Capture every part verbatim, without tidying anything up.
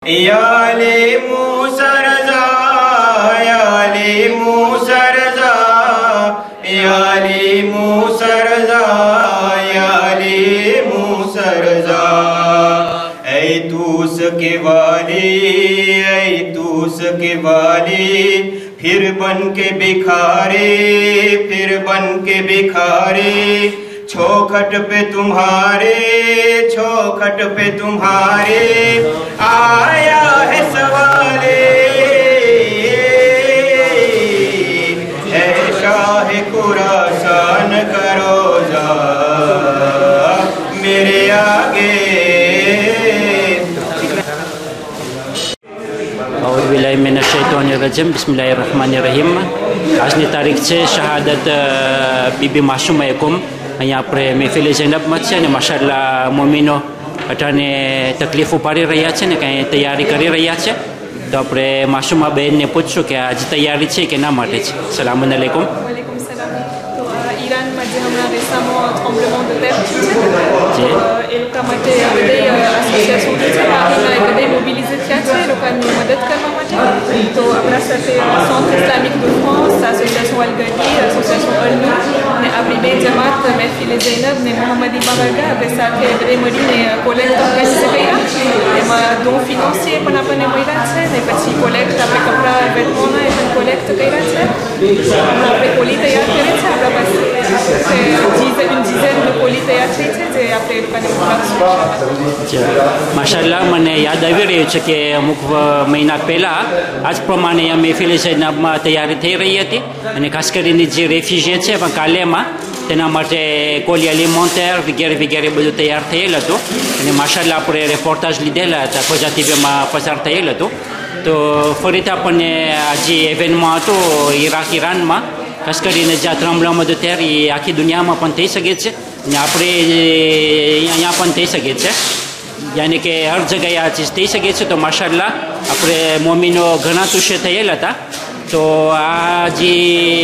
Yale मुसरजा याले मुसरजा याले मुसरजा याले मुसरजा ऐ तूस के वाली ऐ तूस के वाली फिर बन के भिखारी फिर बन के भिखारी छोखट पे तुम्हारे छोखट पे तुम्हारे आया है सवाले है शाह कुरासान करो जा मेरे आगे। औज़ुबिल्लाहिमिनश्शैतानिर्रजीम बिस्मिल्लाहिर्रहमानिर्रहीम। આજની તારીખ છે શહાદત બીબી માસુમા એકમ। અહીંયા આપણે મહેફિલ ઝૈનબમાં છે અને માશાઅલ્લાહ મોમીનો અટાને તકલીફ ઉપાડી રહ્યા છે ને કાંઈ તૈયારી કરી રહ્યા છે તો આપણે માસુમા બહેનને પૂછશું કે આજ તૈયારી છે કે ના માટે છે। સલામ અલૈકુમ। वालेकुम सलाम। तो ईरान में જે હમણાં récemment tremblement de terre છે એ લોકો માટે બધી એસોસિએશન છે એ બધી મોબિલિઝ થયા છે લોકોની મદદ કરવા માટે। તો આપણા સાથે centre Islamic de France, l'association Al-Ghadi, l'association Al-Nour ને આપણી બે જમાત મહેફિલ ઝૈનબ ને મોહમ્મદ ઇબારગા આપણે સાથે બધે મળીને કોલેક્ટ ઓર્ગેનાઇઝ કર્યા। એમાં દો ફિનાન્સિયર પણ આપણને મળ્યા છે ને પછી કોલેક્ટ આપણે કપડા વેટમોના એ પણ કોલેક્ટ કર્યા છે। આપણે કોલી તૈયાર કરે છે આપણા પાસે une dizaine de કોલી તૈયાર થઈ છે જે આપણે એ લોકોને મોકલાવીશું। માશાઅલ્લાહ મને યાદ આવી રહ્યું છે કે અમુક મહિના પહેલાં આ જ પ્રમાણે આ મહેફિલ ઝૈનબમાં તૈયારી થઈ રહી હતી અને ખાસ કરીને જે રેફ્યુજી છે પણ કાલેમાં તેના માટે કોલી એલિમેન્ટેર વગેરે વગેરે બધું તૈયાર થયેલ હતું અને માશાઅલ્લાહ આપણે રિપોર્ટાજ લીધેલા હતા ખોજા ટીવીમાં પસાર થયેલ હતું। તો ફરીથી આપણને આ જે ઇવેન્ટમાં હતો ઈરાક ઈરાનમાં ખાસ કરીને જ્યાં ટ્રમ્બલમાં તો ત્યારે એ આખી દુનિયામાં પણ થઈ શકે છે અને આપણે અહીંયા પણ થઈ શકે છે યાની કે હર જગ્યાએ આ ચીજ થઈ શકે છે। તો માશાઅલ્લાહ આપણે મોમીનો ઘણા તુષ્ય થયેલા હતા તો આ જે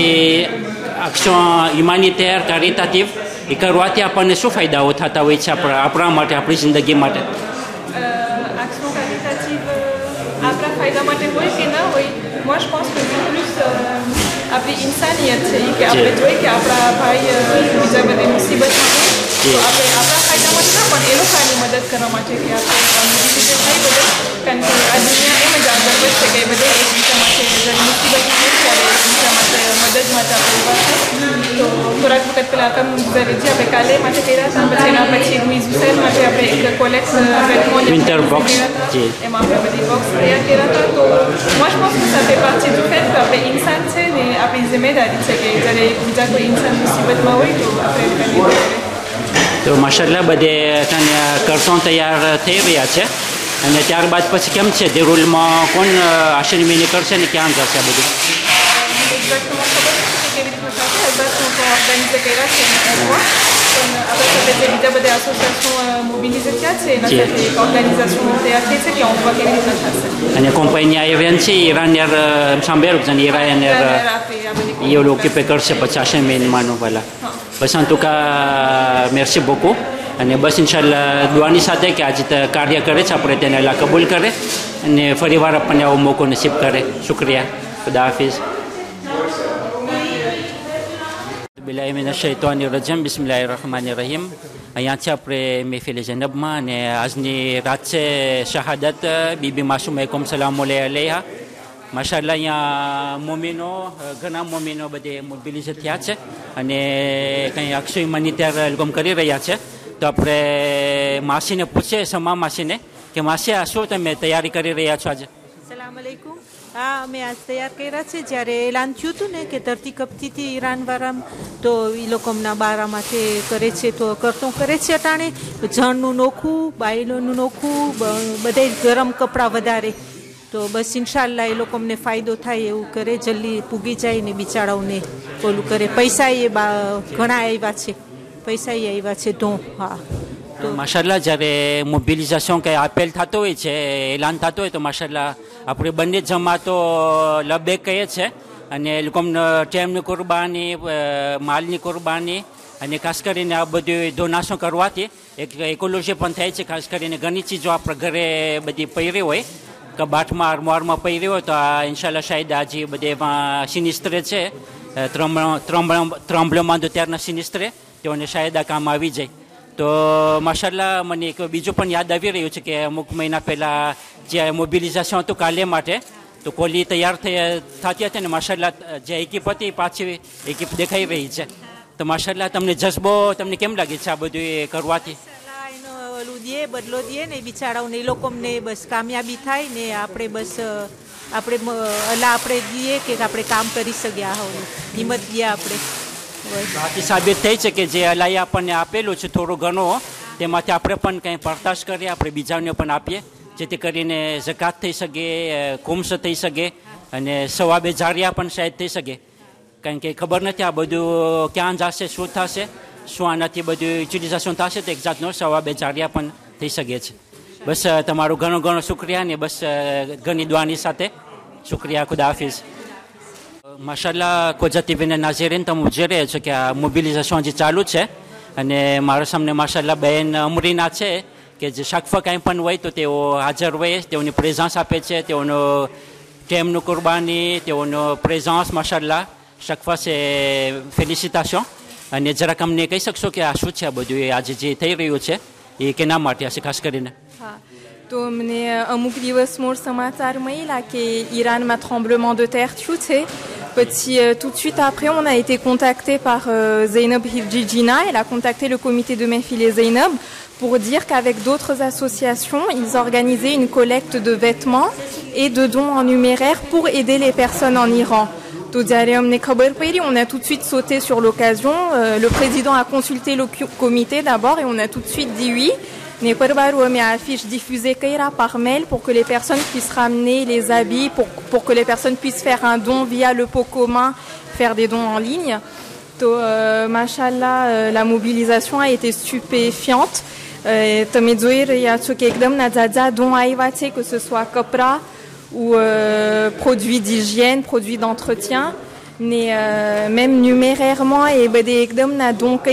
એક્શન હ્યુમાનિટેર કારિતાટિવ એ કરવાથી આપણને શું ફાયદાઓ થતા હોય છે આપણા આપણા માટે આપણી જિંદગી માટે? action caritative આપણા ફાયદા માટે હોય કે ના હોય moi je pense que c'est plus આપણી ઇન્સાનિયત છે કે આપણે જોઈએ કે આપણા ભાઈ બીજા બધે મુસીબતમાં હોય તો આપણે આપણા ફાયદા માટે ના પણ એ લોકોની મદદ કરવા માટે કે આપણે મોટિવેટેડ થઈ બધે કારણ કે આ દુનિયા એમ જ આગળ વધશે કે બધે એકબીજા માટે જ્યારે મુસીબતમાં હોય ત્યારે એકબીજા માટે મદદ માટે આપણે ઊભા થાય। તો થોડાક વખત પહેલાં તમે જ્યારે જે આપણે કાલે માટે કર્યા હતા પછી એના પછી લુઈઝ હુસેન માટે આપણે એક કોલેક્ટ વિન્ટર બોક્સ એમાં આપણે બધી બોક્સ તૈયાર કર્યા હતા। તો moi je pense que ça fait partie du fait que આપણે ઇન્સાન છે ને આપણી જિમ્મેદારી છે કે જ્યારે બીજા કોઈ ઇન્સાન મુસીબતમાં હોય તો આપણે તો માશાઅલ્લાહ બધે કરતોન તૈયાર થઈ રહ્યા છે અને ત્યારબાદ પછી કેમ છે દેરુલમાં કોણ આશીર્વાદ મહિને કરશે ને ક્યાં જશે આ બધું? ઓર્ગેનાઇઝ કર્યા છે પણ આપણા સાથે જે બીજા બધા એસોસિએશન મોબિલિઝ થયા છે એના સાથે એક ઓર્ગેનાઇઝેશન તૈયાર થઈ છે કે ઓનવા કેવી રીતના થશે અને કંપની ઇવેન્ટ છે ઈરાનિયર સાંભળ્યું છે ઈરાનિયર એ ઓક્યુપે કરશે પચાસ મેનમાંનું પહેલાં બસ en tout cas merci beaucoup અને બસ ઇન્શાલ્લાહ દુઆની સાથે કે આજે કાર્ય કરે છે આપણે તેને અલ્લાહ કબૂલ કરે અને ફરીવાર આપણને આવો મોકો નસીબ કરે। શુક્રિયા, ખુદા હાફિઝ। बिस्मिल्लाहिर्रहमानिर्रहीम बिस्मिल्लाहिर्रहमानिर्रहीम। અહીંયા છે આપણે મહેફિલ ઝૈનબમાં અને આજની રાત છે શહાદત બીબી માસુમા એકમ સલામ અલૈહા। માશાઅલ્લાહ અહીંયા મોમીનો ઘણા મોમીનો બધે મોબિલિઝ થયા છે અને કંઈ અક્ષય હ્યુમાનિટેર એલ્બમ કરી રહ્યા છે તો આપણે માસીને પૂછીએ સમા માસીને કે માસી આ શું તમે તૈયારી કરી રહ્યા છો આજે? સલામ અલૈકુમ। હા અમે આજ તૈયાર કર્યા છે જ્યારે એલાન થયું હતું ને કે ધરતીકંપથી હતી ઈરાનવાળા તો એ લોકો હમણાં બારામાંથી કરે છે તો કરતું કરે છે અટાણે જણનું નોખું બાયલોનું નોખું બધે ગરમ કપડાં વધારે તો બસ ઇન્શાલ્લાહ એ લોકો અમને ફાયદો થાય એવું કરે જલ્દી પૂગી જાય ને બિચારાઓને ઓલું કરે। પૈસા એ ઘણા આવ્યા છે પૈસા એ આવ્યા છે તો હા તો માશાઅલ્લાહ જ્યારે મોબિલિઝેશન કંઈ આપેલ થતો હોય છે એલાન થતો હોય તો માશાઅલ્લાહ આપણે બંને જમાતો લબેક કહીએ છે અને એ લોકોને ટાઈમની કુરબાની માલની કુરબાની અને ખાસ કરીને આ બધું ડોનેશન કરવાથી એક ઇકોલોજી પણ થાય છે. ખાસ કરીને ઘણી ચીજો આપણે ઘરે બધી પહેરી હોય, કબાટમાં અરમારમાં પહેરી હોય, તો આ ઇન્શાલ્લાહ શાયદ આજે બધે એમાં સિનિસ્ત્રે છે, ત્રંબલમાં તો ત્યારના સિનિસ્ત્રે તેઓને શાયદ આ કામ આવી જાય. તો માશાલ્લાહ મને એક બીજું પણ યાદ આવી રહ્યું છે કે અમુક મહિના પહેલાં જે મોબિલાઇઝેશન હતું કાલે માટે, તો કોલી તૈયાર થઈ થતી હતી ને માશાલ્લાહ જે એકીપ હતી પાછી એકીપ દેખાઈ રહી છે. તો માશાલ્લાહ તમને જજ્બો તમને કેમ લાગે છે આ બધું એ કરવાથી? એનો ઓલું દે બદલો દે ને બિચારાઓને, એ લોકોને બસ કામયાબી થાય ને આપણે બસ આપણે અલા આપણે દઈએ કે આપણે કામ કરી શકીએ, આ હિંમત દઈએ આપણે. બાકી સાબિત થઈ છે કે જે અલાઈ આપણને આપેલું છે થોડું ઘણું, તેમાંથી આપણે પણ કંઈ પરતાશ કરીએ, આપણે બીજાને પણ આપીએ, જેથી કરીને ઝકાત થઈ શકે, કુમ્સ થઈ શકે અને સવાબે જારિયા પણ શાયદ થઈ શકે. કારણ કે ખબર નથી આ બધું ક્યાં જશે, શું થશે, શું આનાથી બધું યુટિલાઇઝેશન થશે, તો એક જાતનો સવાબે જારિયા પણ થઈ શકે છે. બસ તમારું ઘણો ઘણો શુક્રિયા ને બસ ઘણી દુઆની સાથે શુક્રિયા. ખુદા હાફિઝ. માશાલ્લાહ કોજા ટીવીના નાઝરીન, તમે જોઈ રહ્યા છો કે આ મોબિલાઇઝેશન જે ચાલુ છે અને મારા સામે માશાલ્લાહ બેન અમરીના છે કે જે શાકફા કાંઈ પણ હોય તો તેઓ હાજર હોય, તેઓની પ્રેઝન્સ આપે છે, તેઓનો ટાઈમનું કુરબાની, તેઓનો પ્રેઝન્સ માશાલ્લાહ શકફા છે, ફેલિસિટેશન. અને જરાક અમને કહી શકશો કે આ શું છે આ બધું એ આજે જે થઈ રહ્યું છે એ કેના માટે હશે ખાસ કરીને? હા, તો અમને અમુક દિવસ મોર સમાચાર મળ્યા કે ઈરાનમાં tremblement de terre થયું છે. Puis euh, tout de suite après, on a été contacté par euh, Zainab Hifjijina. Elle a contacté le comité de Mehfil et Zainab pour dire qu'avec d'autres associations, ils organisaient une collecte de vêtements et de dons en numéraire pour aider les personnes en Iran. On a tout de suite sauté sur l'occasion. Euh, le président a consulté le comité d'abord et on a tout de suite dit oui. Mais affiche diffusée par mail pour que les personnes puissent ramener les habits, pour, pour que les personnes puissent faire un don via le pot commun, faire des dons en ligne. Donc, euh, machallah, euh, la mobilisation a été stupéfiante. Euh, que ce soit Copra ou euh, produits d'hygiène, produits d'entretien, mais euh, même numérairement, et donc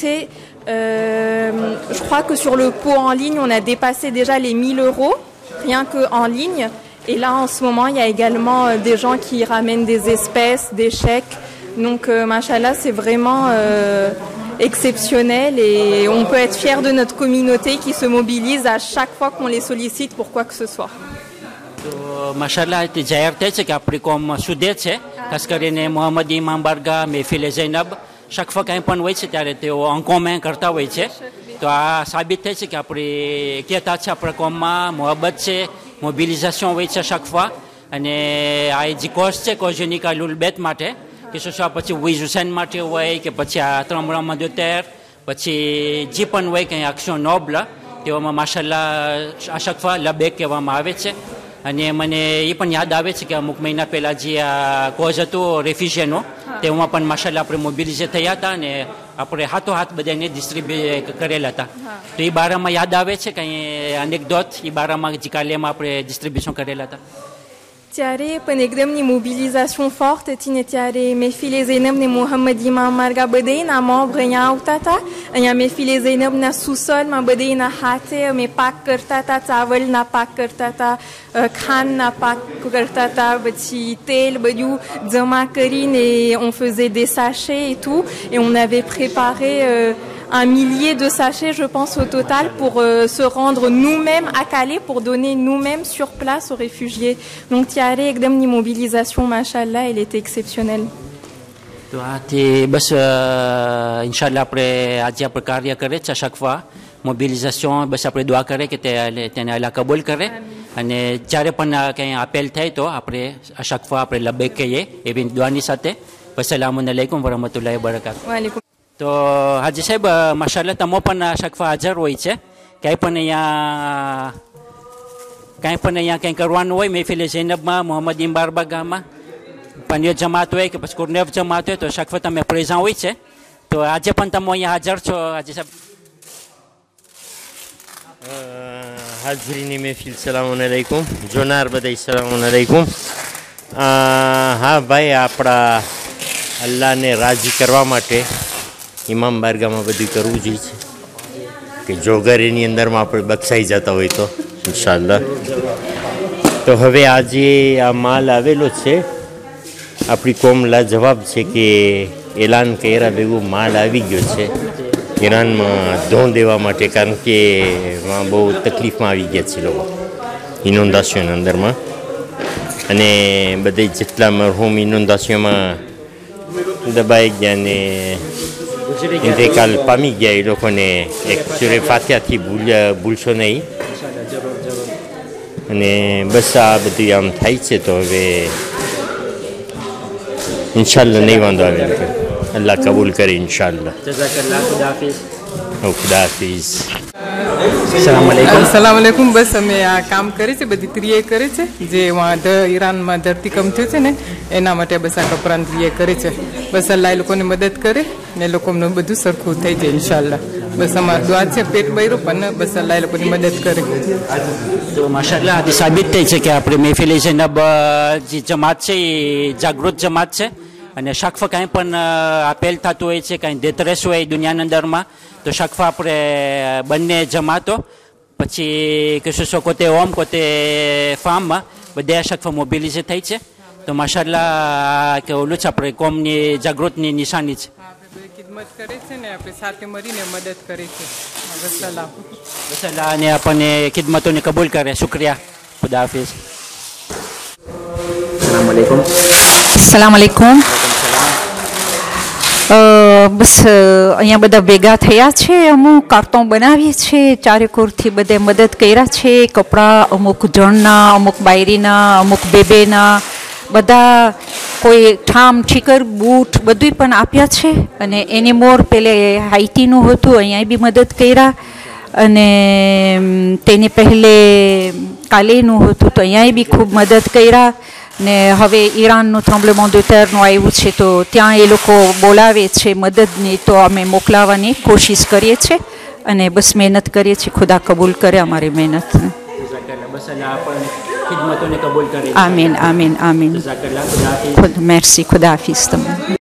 Euh, je crois que sur le pot en ligne, on a dépassé déjà les mille euros, rien qu'en ligne. Et là, en ce moment, il y a également euh, des gens qui ramènent des espèces, des chèques. Donc, euh, machallah, c'est vraiment euh, exceptionnel et on peut être fier de notre communauté qui se mobilise à chaque fois qu'on les sollicite pour quoi que ce soit. Machallah, તે જાહેર થાય છે કે આપણી કોમ સુધે છે, ખાસ કરીને મોહમ્મદ ઇમામ બારગાહ, મહેફિલ ઝૈનબ, શકફા કાંઈ પણ હોય છે ત્યારે તેઓ અંકોમાં કરતા હોય છે. તો આ સાબિત થાય છે કે આપણી એકતા છે, આપણા કોમમાં મોહબ્બત છે, મોબિલાઇઝેશન હોય છે શકફા. અને આ જે કોર્સ છે કોઝનિકા લુલબેત માટે, કે શું શું પછી વીઝ હુસૈન માટે હોય કે પછી આ ત્રમરામાં દોતેર, પછી જે પણ હોય કંઈ એક્શન નોબલ, તેઓમાં માશાલ્લાહ આ શકફા લબેક કહેવામાં આવે છે. અને મને એ પણ યાદ આવે છે કે અમુક મહિના પહેલાં જે આ કોઝ હતું રેફ્યુજીનો, તેમાં પણ માશાલ્લાહ આપણે મોબિલાઇઝ થયા હતા અને આપણે હાથો હાથ બધાને ડિસ્ટ્રીબ્યુટ કરેલા હતા. તો એ બારામાં યાદ આવે છે કંઈ અનેક દોત એ બારામાં જે કાલેમાં આપણે ડિસ્ટ્રીબ્યુશન કરેલા હતા? ત્યારે પણ એકદમની મોબિલિઝેશન ફોર્ટ હતી ને ત્યારે મહેફિલ એ ઝૈનબ ને મોહમ્મદ ઇમામ માર્ગા બધાના મેમ્બર અહીંયા આવતા હતા. અહીંયા મહેફિલ એ ઝૈનબના સુસલમાં બધાના હાથે અમે પાક કરતા હતા, ચાવલના પાક કરતા હતા, ખાંડના પાક કરતા હતા, પછી તેલ બધું જમા કરીને on faisait des sachets et tout et on avait préparé euh, un millier de sachets, je pense, au total, pour euh, se rendre nous-mêmes à Calais, pour donner nous-mêmes sur place aux réfugiés. Donc, Tiare, Ekdemni mobilisation, machallah, elle était exceptionnelle. તો આથી બસ ઇન્શાલ્લાહ આપણે આજે આપણે કાર્ય કરે છે શકફા mobilisation, બસ આપણે દુઆ કરે કે તે તેને અલ્લાહ કબૂલ કરે. અને જ્યારે પણ કંઈ આપેલ થાય તો આપણે આ શકફા આપણે લબેક કહીએ એવી દુઆની સાથે. અસલામુ અલૈકુમ વરહમતુલ્લાહિ વબરકાતુહુ. તો હાજી સાહેબ, માશાલ્લાહ તમો પણ શકફા હાજર હોય છે. ક્યાંય પણ અહીંયા કાંઈ પણ અહીંયા કંઈ કરવાનું હોય મહેફિલ ઝૈનબમાં, મોહમ્મદ ઇમામ બારગાહમાં, પંજો જમાત હોય કે પછી કુરનેફ જમાત હોય તો શકફા તમે પ્રેઝન્ટ હોય છે. તો આજે પણ તમે અહીંયા હાજર છો હાજી સાહેબ? હાજરીની મહેફિલ સલામુ અલૈકુમ, જોનાર બધાય સલામુ અલૈકુમ. હા ભાઈ, આપણા અલ્લાહને રાજી કરવા માટે ઇમામ બારગામાં બધું કરવું જોઈએ છે કે જો ઘર એની અંદરમાં આપણે બક્ષાઈ જતા હોય તો ઇન્શાઅલ્લાહ. તો હવે આજે આ માલ આવેલો છે, આપણી કોમ લાજવાબ છે કે એલાન કર્યા ભેગું માલ આવી ગયો છે ઈરાનમાં ધોન દેવા માટે, કારણ કે એમાં બહુ તકલીફમાં આવી ગયા છે લોકો ઇનોન્દાશિયોની અંદરમાં. અને બધે જેટલા મરહૂમ ઇનોન્દાશિયોમાં દબાઈ ગયા ને ઇન્તેકાલ પામી ગયા એ લોકોને એક સુરે ફાતિહાથી ભૂલ ભૂલશો નહીં. અને બસ આ બધું આમ થાય છે તો હવે ઇન્શાલ્લાહ નહીં વાંધો આવે, અલ્લાહ કબૂલ કરે ઇન્શાલ્લાહ. ખુદા હાફિઝ. અસલામ વાલેકુમ. બસ અમે આ કામ કરે છે, બધી ક્રિયા કરે છે જે ઈરાનમાં ધરતીકંપ થયો છે ને એના માટે બસ આ કપડાની ક્રિયા કરે છે. બસ અલ્લાહ એ લોકોને મદદ કરે ને એ લોકોનું બધું સરખું થઈ જાય ઇન્શાલ્લાહ. બસ અમારા દુઆ છે, પેટ બૈરું પણ બસ અલ્લાહ એ લોકોની મદદ કરે. તો માશાઅલ્લાહ આજે સાબિત થઈ છે કે આપણે મહેફિલ ઝૈનબ જે જમાત છે એ જાગૃત જમાત છે. અને શકફ કાંઈ પણ આપેલ થતું હોય છે, કાંઈ દેતરેસ હોય દુનિયાની અંદરમાં, તો શકફ આપણે બંને જમાતો પછી કશું સો કોતે ઓમ કોતે ફાર્મમાં બધે આ શકફ મોબિલિઝ થઈ છે. તો માશાઅલ્લાહ કે ઓલું છે આપણે કોમની જાગૃતની નિશાની છે. ખિદમત કરે છે ને આપણે સાથે મળીને મદદ કરે છે. બસ અલ્લાહ બસ અલ્લાહ અને આપણને ખિદમતોને કબૂલ કરે. શુક્રિયા. ખુદા હાફિઝ. અસલામ વાલેકુમ. અસલામ વાલેકુમ. બસ અહીંયા બધા ભેગા થયા છે, અમુક કાર્ટોન બનાવીએ છીએ, ચારેકોરથી બધે મદદ કર્યા છે. કપડાં અમુક જણના, અમુક બાયરીના, અમુક બેબેના, બધા કોઈ ઠામ ઠીકર બૂટ બધું પણ આપ્યા છે. અને એની મોર પેલે હાઈટીનું હતું, અહીંયા બી મદદ કર્યા. અને તેની પહેલે કાલેનું હતું તો અહીંયા બી ખૂબ મદદ કર્યા. ને હવે ઈરાનનું ટ્રમ્બલેમોન દ ટેરનું આવ્યું છે તો ત્યાં એ લોકો બોલાવે છે મદદની, તો અમે મોકલાવવાની કોશિશ કરીએ છીએ અને બસ મહેનત કરીએ છીએ. ખુદા કબૂલ કરે અમારી મહેનત. આમીન આમીન આમીન. મેર્સી. ખુદા હાફિઝ. તમને